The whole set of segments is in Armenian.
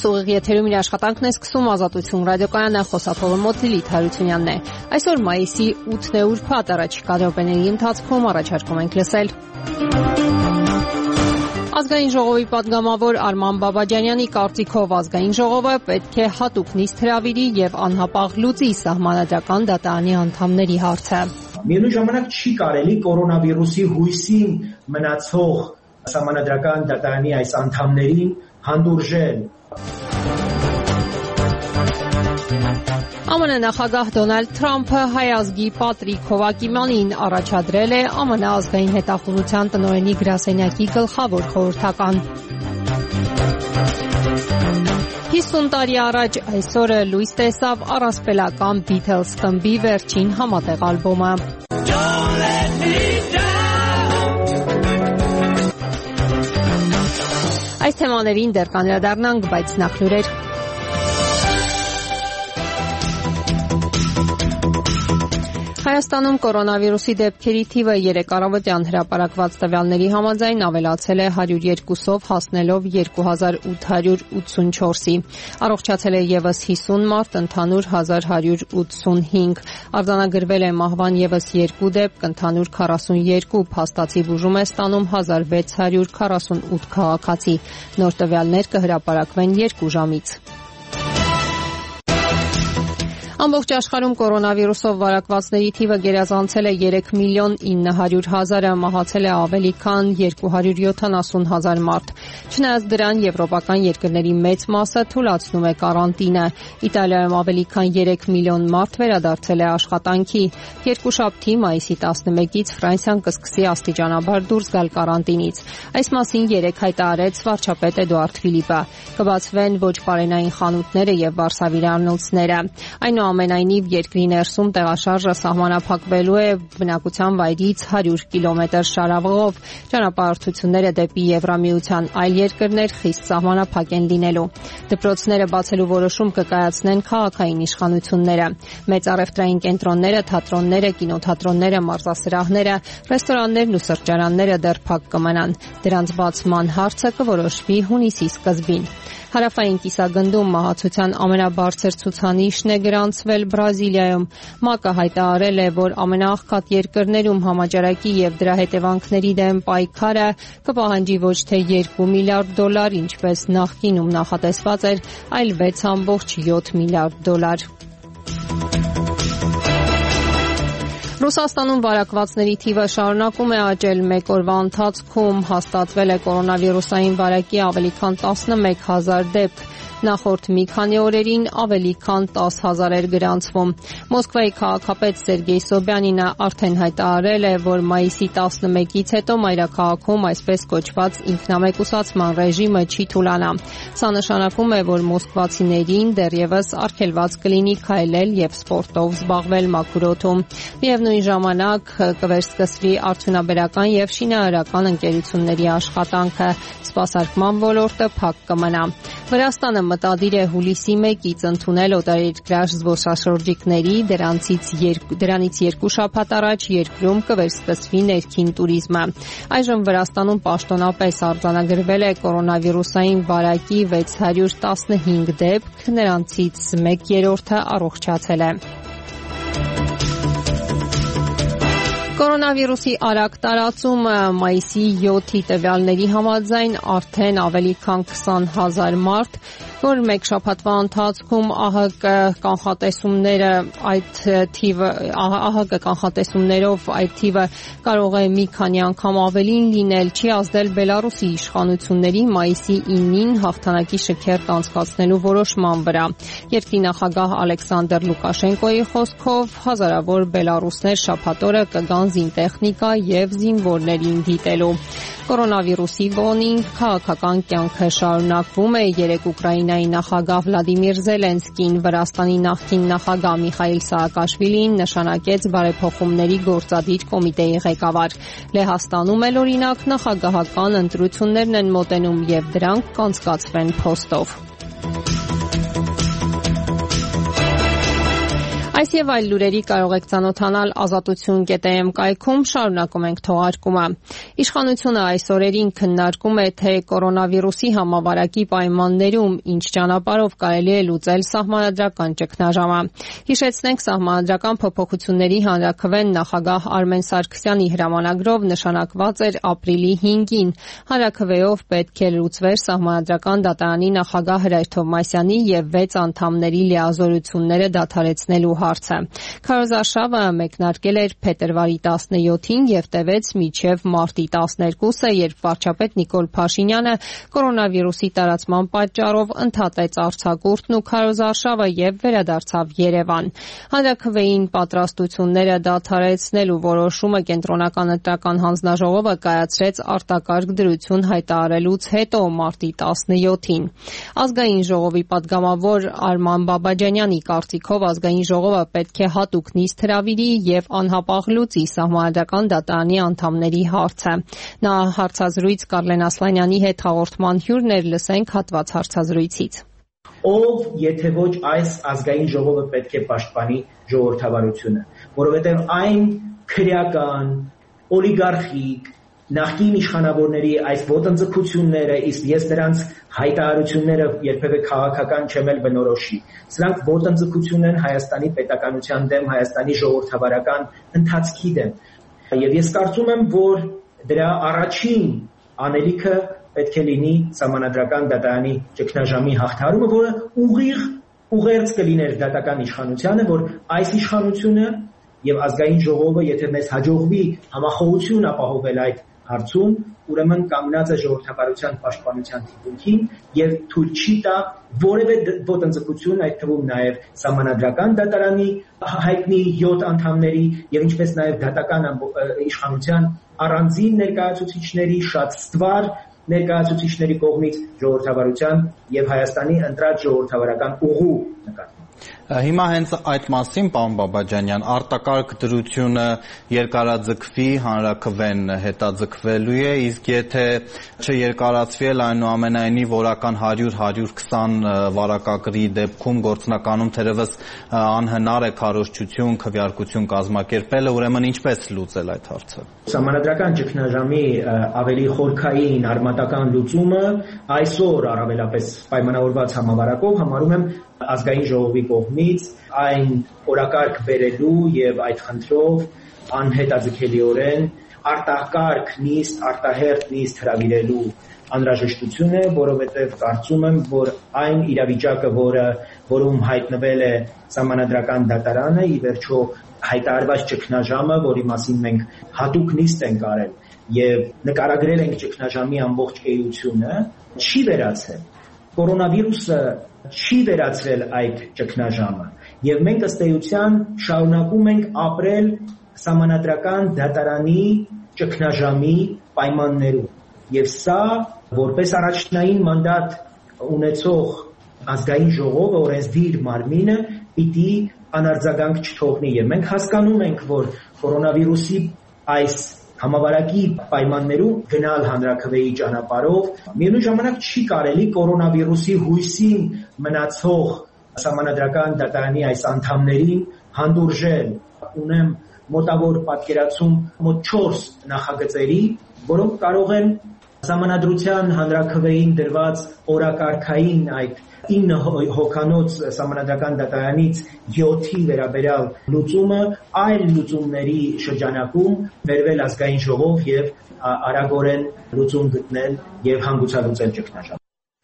Ուղիղ եթերում իր աշխատանքն է սկսում Ազատություն ռադիոկայանը, խոսափողը մոտ Լիլիթ Հարությունյանն է։ Այսօր մայիսի 8-ն է ուրբաթ, առաջիկա րոպեների ընթացքում առաջարկում ենք լսել։ Ազգային ժողովի պատգամավոր Արման Բաբաջանյանի կարծիքով ազգային ժողովը պետք է հատուկ նիստ հրավիրի եւ անհապաղ լուծի Սահմանադրական դատարանի անդամների հարցը։ Միևնույն ժամանակ չի կարելի կորոնավիրուսի հույսին մնացող Սահմանադրական դատարանի այս անդամներին հանդուրժել։ ԱՄՆ նախագահ Դոնալդ Թրամփը հայ ազգի Պատրիկ Հովակիմյանին առաջադրել է ԱՄՆ ազգային հետախուզության տնօրենի գրասենյակի գլխավոր խորհրդական։ 50 տարի առաջ այսօրը լույս տեսավ առասպելական Beatles խմբի վերջին համատեղ ալբոմը։ Այս թեմաներին դեռ կանրադառնանք, բայց նախ լուրեր։ Հայաստանում կորոնավիրուսի դեպքերի թիվը 3 առավոտյան հրապարակված տվյալների համաձայն ավելացել է 102-ով, հասնելով 2884-ի։ Առողջացել է ևս 50 մարդ, ընդհանուր 1185։ Արձանագրվել է մահվան ևս 2 դեպք, ընդհանուր 42, փաստացի բուժում է ստանում 1648 քաղաքացի։ Նոր տվյալներ կհրապարակվեն 2 ժամից։ Ամբողջ աշխարհում կորոնավիրուսով վարակվածների թիվը գերազանցել է 3.900.000-ը, մահացել է ավելի քան 270,000 մարդ։ Չնայած դրան, եվրոպական երկրների մեծ մասը թույլատնում է կարանտինը։ Իտալիայում ավելի քան 3 միլիոն մարդ վերադարձել է աշխատանքի։ Երկուշաբթի մայիսի 11-ից Ֆրանսիան կսկսի աստիճանաբար դուրս գալ կարանտինից։ Այս մասին երեկ հայտարարեց վարչապետ Էդուարդ Ֆիլիպը։ Կբացվեն ոչ պարենային խանութները եւ վարսավիրանոցները։ Այնուամենայնիվ երկրի ներսում տեղաշարժը սահմանափակվելու է բնակության վայրից 100 կիլոմետր շարավղով։ Ճանապարհորդությունները դեպի Եվրամիության այլ երկրներ խիստ սահմանափակ են լինելու։ Դպրոցները բացելու որոշում կկայացնեն քաղաքային իշխանությունները։ Մեծ առևտրային կենտրոնները, թատրոնները, կինոթատրոնները, մարզասրահները, ռեստորաններն ու սրճարանները դեռ փակ կմնան։ Դրանց բացման հարցը կորոշվի հունիսի սկզբին։ Հարավային կիսագնդում մահացության ամենաբարձր ցուցանիշն է գրանցվել Բրազիլիայում։ ՄԱԿ-ը հայտարարել է, որ ամենաաղքատ երկրներում համաճարակի եւ դրա հետևանքների դեմ պայքարը կպահանջի ոչ թե $2 միլիարդ, ինչպես նախկինում նախատեսված էր, այլ $6.7 միլիարդ։ Ռուսաստանում վարակվածների թիվը շարունակում է աճել։ Մեկ օրվա ընթացքում հաստատվել է կորոնավիրուսային վարակի ավելի քան 11,000 դեպք։ Նախորդ մի քանի օրերին ավելի քան 10,000 էր գրանցվում։ Մոսկվայի քաղաքապետ Սերգեյ Սոբյանինը արդեն հայտարարել է, որ մայիսի 11-ից հետո մայրաքաղաքում այսպես կոչված ինքնամեկուսացման ռեժիմը չի թուլանա։ Սա նշանակում է, որ մոսկվացիներին դեռևս արգելված կլինի քայլել եւ սպորտով զբաղվել մաքուր օդում։ Միևնույն ժամանակ կվերսկսվի արդյունաբերական եւ շինարարական ընկերությունների աշխատանքը։ Սպասարկման ոլորտը փակ կմնա։ Վրաստանը մտադիր է հուլիսի 1-ից ընդունել օտարերկրյա զբոսաշրջիկների, դրանից 2 շաբաթ առաջ երկրում կվերսկսվի ներքին տուրիզմը։ Այժմ Վրաստանում պաշտոնապես արձանագրվել է կորոնավիրուսային վարակի 615 դեպք, նրանցից 1/3-ը առողջացել է։ Կորոնավիրուսի արագ տարածումը մայիսի 7-ի տվյալների համաձայն արդեն ավելի քան 20,000 մարդ, որ մեկ շաբաթվա ընթացքում ԱՀԿ կանխատեսումներով այդ թիվը կարող է մի քանի անգամ ավելին լինել, չի ազդել Բելարուսի իշխանությունների մայիսի 9-ին հաղթանակի շքերթ անցկացնելու որոշման վրա։ Երկրի նախագահ Ալեքսանդր Լուկաշենկոյի խոսքով հազարավոր բելարուսներ շաբաթ օրը կգան զինտեխնիկա եւ զինվորներին դիտելու։ Կորոնավիրուսի ֆոնին քաղաքական կյանքը շարունակվում է։ Երեկ Ուկրաինայի նախագահ Վլադիմիր Զելենսկին Վրաստանի նախկին նախագահ Միխայիլ Սաակաշվիլին նշանակեց բարեփոխումների գործադիր կոմիտեի ղեկավար։ Լեհաստանում էլ օրինակ նախագահական ընտրություններն են մոտենում եւ դրանք կանցկացվեն փոստով։ Այս եւ այլ լուրերի կարող եք ծանոթանալ azatutsun.am կայքում, շարունակում ենք թողարկումը։ Իշխանությունը այս օրերին քննարկում է, թե կորոնավիրուսի համավարակի պայմաններում ինչ ճանապարհով կարելի է լուծել սահմանադրական ճգնաժամը։ Հիշեցնենք, սահմանադրական փոփոխությունների հանրաքվեն նախագահ Արմեն Սարգսյանի հրամանագրով նշանակված էր ապրիլի 5-ին։ Հանրաքվեով պետք է լուծվեր սահմանադրական դատարանի նախագահ Հրայր Թովմասյանի եւ 6 անդամների լիազորությունները դադարեցնելու հարցը։ Քարոզարշավը մեկնարկել էր փետրվարի 17-ին եւ տևեց մինչեւ մարտի 12-ը, երբ վարչապետ Նիկոլ Փաշինյանը կորոնավիրուսի տարածման պատճառով ընդհատեց արձակուրդն ու քարոզարշավը եւ վերադարձավ Երևան։ Հանրաքվեին պատրաստությունները դադարեցնելու որոշումը կենտրոնական ընտրական հանձնաժողովը կայացրեց արտակարգ դրություն հայտարարելուց հետո մարտի 17-ին։ Ազգային ժողովի պատգամավոր Արման Բաբաջանյանի կարծիքով ազգային ժողովը պետք է հատուկ նիստ հրավիրի եւ անհապաղ լուծի սահմանադրական դատարանի անդամների հարցը։ Նա հարցազրույց Կարլեն Ասլանյանի հետ հաղորդման հյուրն էր, լսենք հատված հարցազրույցից։ Ով եթե ոչ այս ազգային ժողովը պետք է պաշտպանի ժողովրդավարությունը, որովհետեւ այն քրեական, օլիգարխիկ նախկին իշխանավորների այս ոտնձգությունները, իսկ ես դրանց հայտարարությունները երբևէ քաղաքական չեմ էլ բնորոշի։ Սրանք ոտնձգություն են Հայաստանի պետականության դեմ, Հայաստանի ժողովրդավարական ընթացքի դեմ։ Եվ ես կարծում եմ, որ դրա առաջին անելիքը պետք է լինի սահմանադրական դատարանի ճգնաժամի հաղթահարումը, որը ուղերձ կլիներ դատական իշխանությանը, որ այս իշխանությունը եւ ազգային ժողովը, եթե մեզ հաջողվի համախոհություն ապահովել այդ հարցում, ուրեմն կանգնած է ժողովրդավարության պաշտպանության թիկունքին եւ թույլ չի տա որևէ ոտնձգություն, այդ թվում նաեւ սահմանադրական դատարանի հայտնի 7 անդամների եւ ինչպես նաեւ դատական իշխանության առանձին ներկայացուցիչների շատ ստվար ներկայացուցիչների կողմից ժողովրդավարության եւ Հայաստանի ընտրած ժողովրդավարական ուղու նկատմամբ։ Հիմա հենց այդ մասին, պարոն Բաբաջանյան, արտակարգ դրությունը երկարաձգվի, հանրաքվեն հետաձգվելու է, իսկ եթե չերկարացվի, այնուամենայնիվ օրական 100-120 վարակագրի դեպքում գործնականում թերևս անհնար է քարոզչություն, քվեարկություն կազմակերպելը, ուրեմն ինչպես լուծել այդ հարցը։ Սահմանադրական ճգնաժամի ավելի խորքային արմատական լուծումը այսօր առավելապես պայմանավորված համավարակով համարում եմ ազգային ժողովի կողմից այն օրակարգ բերելու եւ այդ խնդրով անհետաձգելիորեն արտակարգ նիստ, արտահերթ նիստ հրավիրելու անհրաժեշտություն է, որովհետեւ կարծում եմ, որ այն իրավիճակը, որում հայտնվել է սահմանադրական դատարանը, ի վերջո հայտարարված ճգնաժամը, որի մասին մենք հատուկ նիստ ենք արել եւ նկարագրել ենք ճգնաժամի ամբողջ էությունը, չի վերացել։ Կորոնավիրուսը չի վերացրել այդ ճգնաժամը եւ մենք ըստ էության շարունակում ենք ապրել սահմանադրական դատարանի ճգնաժամի պայմաններում եւ սա որպես առաջնային մանդատ ունեցող ազգային ժողովը օրենսդիր մարմինը պիտի անարձագանք չթողնի եւ մենք հասկանում ենք, որ կորոնավիրուսի այս համավարակի պայմաններում գնալ հանրաքվեի ճանապարհով միևնույն ժամանակ չի կարելի կորոնավիրուսի հույսին մնացող սահմանադրական դատարանի այս անդամներին հանդուրժել։ Ունեմ մոտավոր պատկերացում մոտ 4 նախագծերի, որոնք կարող են սահմանադրության հանրաքվեին դրված օրակարգային այդ 9 հոկանոց սահմանադրական դատարանից 7-ի վերաբերյալ լուծումը այլ լուծումների շրջանակում վերվել ազգային ժողով եւ արագորեն լուծում գտնել եւ հանգուցալուծել ճգնաժամը։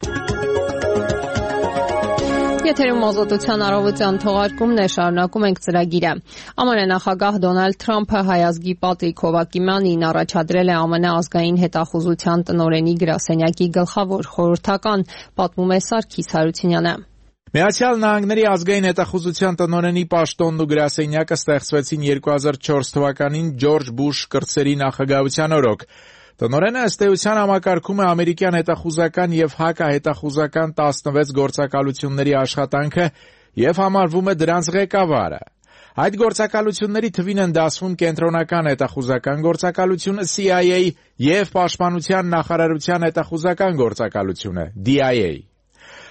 Եթերում ազատության առավոտյան թողարկումն է, շարունակում ենք ծրագիրը։ ԱՄՆ նախագահ Դոնալդ Թրամփը հայազգի Պատրիկ Հովակիմյանին առաջադրել է ԱՄՆ ազգային հետախուզության տնօրենի գրասենյակի գլխավոր խորհրդական, պատմում է Սարգիս Հարությունյանը։ Միացյալ Նահանգների ազգային հետախուզության տնօրենի պաշտոնն ու գրասենյակը ստեղծվեցին 2004 թվականին Ջորջ Բուշ կրտսերի նախագահության օրոք։ Տնօրենը ըստ էության համակարգում է ամերիկյան հետախուզական եւ հակահետախուզական 16 գործակալությունների աշխատանքը եւ համարվում է դրանց ղեկավարը։ Այդ գործակալությունների թվին են դասվում կենտրոնական հետախուզական գործակալությունը CIA եւ Պաշտպանության նախարարության հետախուզական գործակալությունը DIA։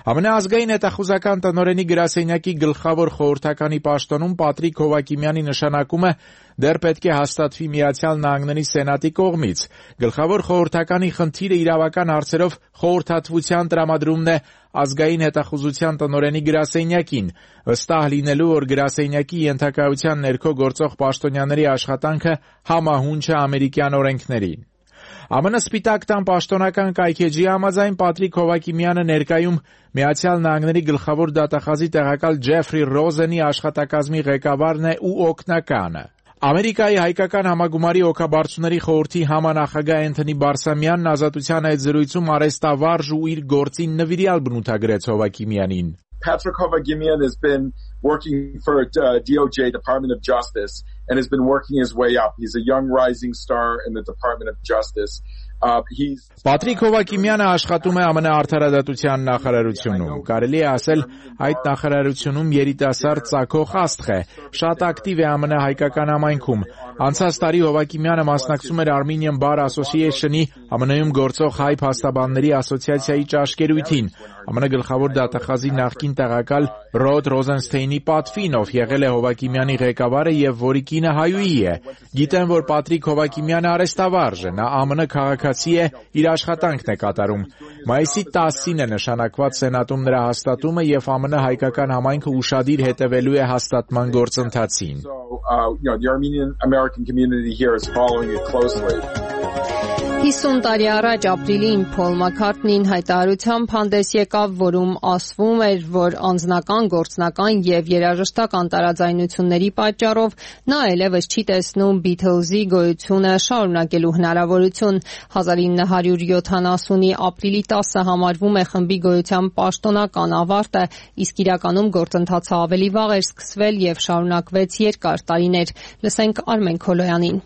Ամենաազգային հետախուզական տնօրենի գրասենյակի գլխավոր խորհրդականի պաշտոնում Պատրիկ Հովակիմյանի նշանակումը դեռ պետք է հաստատվի Միացյալ Նահանգների Սենատի կողմից։ Գլխավոր խորհրդականի խնդիրը իրավական հարցերով խորհրդատվության տրամադրումն է ազգային հետախուզության տնօրենի գրասենյակին, վստահ լինելու, որ գրասենյակի ենթակայության ներքո գործող պաշտոնյաների աշխատանքը համահունչ է ամերիկյան օրենքներին։ ԱՄՆ Սպիտակ տան պաշտոնական կայքեջի համաձայն Պատրիկ Հովակիմյանը ներկայում Միացյալ Նահանգների գլխավոր դատախազի տեղակալ Ջեֆրի Ռոզենի աշխատակազմի ղեկավարն է ու օգնականը։ Ամերիկայի հայկական համագումարի օգաբարձուների խորհրդի համանախագահ Էնթոնի Բարսամյանն ազատության այդ զրույցում արեստավարժ ու իր գործին նվիրյալ բնութագրեց Հովակիմյանին. Patrick Hovagimian has been working for DOJ, Department of Justice, and has been working his way up. He's a young rising star in the Department of Justice. Պատրիկ Հովակիմյանը աշխատում է ԱՄՆ արդարադատության նախարարությունում։ Կարելի է ասել, այդ նախարարությունում երիտասարդ ծագող աստղ է, շատ ակտիվ է ԱՄՆ հայկական համայնքում։ Անցած տարի Հովակիմյանը մասնակցում էր Armenian Bar Association-ի ԱՄՆ-ում գործող հայ փաստաբանների ասոցիացիայի ճաշկերույթին։ ԱՄՆ գլխավոր դատախազի նախկին տեղակալ Ռոդ Ռոզենստեյնի պատվին, ով եղել է Հովակիմյանի ղեկավարը եւ որի կինը հայուհի է։ Գիտեմ, որ Պատրիկ Հովակիմյանը արեստավարժ է, նա ԱՄՆ քաղաքացի է, իր աշխատանքն է կատարում։ Մայիսի 10-ին է նշանակված Սենատում նրա հաստատումը եւ ԱՄՆ հայկական համայնքը ուշադիր հետևելու է հաստատման գործընթացին։ The Armenian-American community here is following it closely. 50 տարի առաջ ապրիլին Փոլ Մաքքարթնին հայտարարությամբ հանդես եկավ, որում ասվում էր, որ անձնական, գործնական եւ երաժշտական տարաձայնությունների պատճառով նա այլևս չի տեսնում Beatles-ի գոյությունը շարունակելու հնարավորություն։ 1970-ի ապրիլի 10-ը համարվում է խմբի գոյության պաշտոնական ավարտը, իսկ իրականում գործընթացը ավելի վաղ էր սկսվել եւ շարունակվեց երկար տարիներ։ Լսենք Արմեն Քոլոյանին.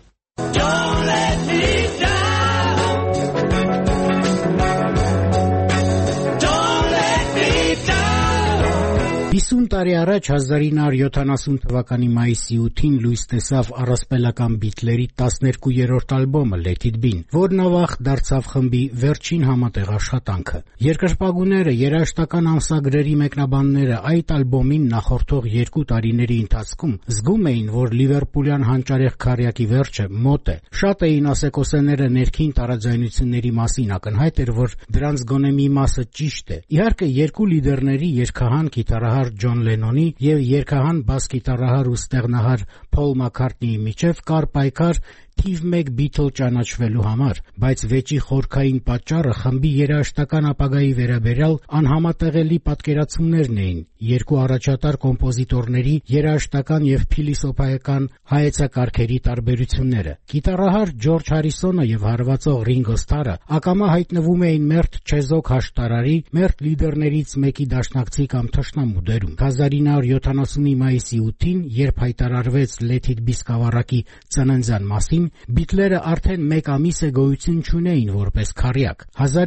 50 տարի առաջ 1970 թվականի մայիսի 8-ին լույս տեսավ առասպելական Beatles-երի 12-րդ ալբոմը Let It Be, որն ավաղ դարձավ խմբի վերջին համատեղ աշխատանքը։ Երկրպագուները, երաժշտական ամսագրերի մեկնաբանները այդ ալբոմին նախորդող 2 տարիների ընթացքում զգում էին, որ լիվերպուլյան հանճարեղ քարյակի վերջը մոտ է։ Շատ էին ասեկոսեները ներքին տարաձայնությունների մասին, ակնհայտ էր, որ դրանց գոնե մի մասը ճիշտ է։ Իհարկե, երկու լիդերների երգահան գիտարահար Ջոն Լենոնի եւ երգահան բաս-գիտարահար ու ստեղնահար Փոլ Մաքքարթնիի միջև կար պայքար թիվ 1 Beatle ճանաչվելու համար, բայց վեճի խորքային պատճառը խմբի երաժշտական ապագայի վերաբերյալ անհամատեղելի պատկերացումներն էին, երկու առաջատար կոմպոզիտորների երաժշտական եւ փիլիսոփայական հայեցակարգերի տարբերությունները։ Գիտարահար Ջորջ Հարիսոնը եւ հարվածող Ռինգո Սթարը ակամա հայտնվում էին մերթ չեզոք հաշտարարի, մերթ լիդերներից մեկի դաշնակցի կամ թշնամու դերում։ 1970-ի մայիսի 8-ին, երբ հայտարարվեց Let It Be սկավառակի ծննդյան մասին, Beatles-երը արդեն 1 ամիս է գոյություն չունեին որպես քարյակ։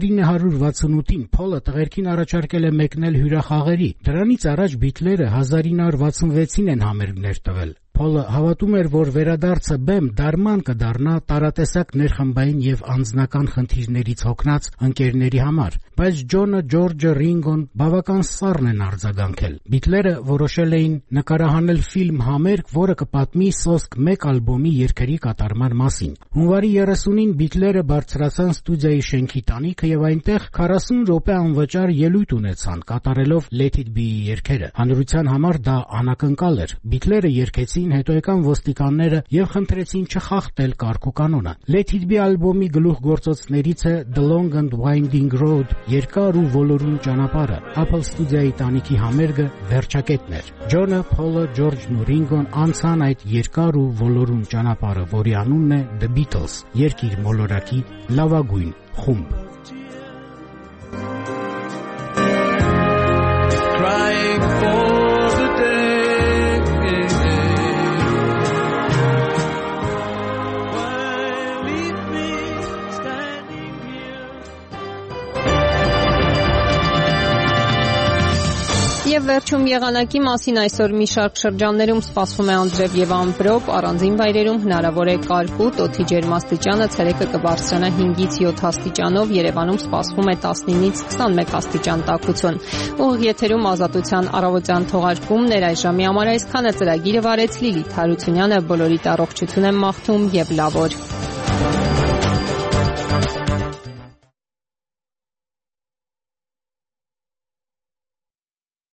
1968-ին Փոլը տղերքին առաջարկել է մեկնել հյուրախաղերի։ Դրանից առաջ Beatles-երը 1966-ին են համերգներ տվել։ Փոլը հավատում էր, որ վերադարձը բեմ դարման կդառնա տարատեսակ ներխմբային եւ անձնական խնդիրներից հոգնած ընկերների համար, բայց Ջոնը, Ջորջը, Ռինգոն բավական սառն են արձագանքել։ Beatles-երը որոշել էին նկարահանել ֆիլմ համերգ, որը կպատմի սոսկ 1 ալբոմի երգերի կատարման մասին։ Հունվարի 30-ին Beatles-երը բարձրացան ստուդիայի շենքի տանիքը եւ այնտեղ 40 րոպե անվճար ելույթ ունեցան, կատարելով Let It Be-ի երգերը։ Հանրության համար դա անակնկալ էր։ Beatles-երը երգեցին, հետո եկան ոստիկանները եւ խնդրեցին չխախտել կարգ ու կանոնը։ Let It Be ալբոմի գլուխգործոցներից է The Long and Winding Road, երկար ու ոլորուն ճանապարհը։ Apple ստուդիայի տանիքի համերգը վերջակետն էր։ Ջոնը, Փոլը, Ջորջն ու Ռինգոն անցան այդ երկար ու ոլորուն ճանապարհը, որի անունն է The Beatles, երկիր մոլորակի լավագույն խումբ։ Crying for the day Եվ վերջում եղանակի մասին այսօր մի շարք շրջաններում սպասվում է անձրև եւ ամպրոպ, առանձին վայրերում հնարավոր է կարկուտ, օդի ջերմաստիճանը ցերեկը կբարձրանա 5-ից 7 աստիճանով, Երևանում սպասվում է 19-ից 21 աստիճան տաքություն։ Ուղիղ եթերում Ազատության առավոտյան թողարկումներ այժմի համար այսքանը, ծրագիրը վարեց Լիլիթ Հարությունյանը, բոլորիդ առողջություն եմ մաղթում եւ լավ օր։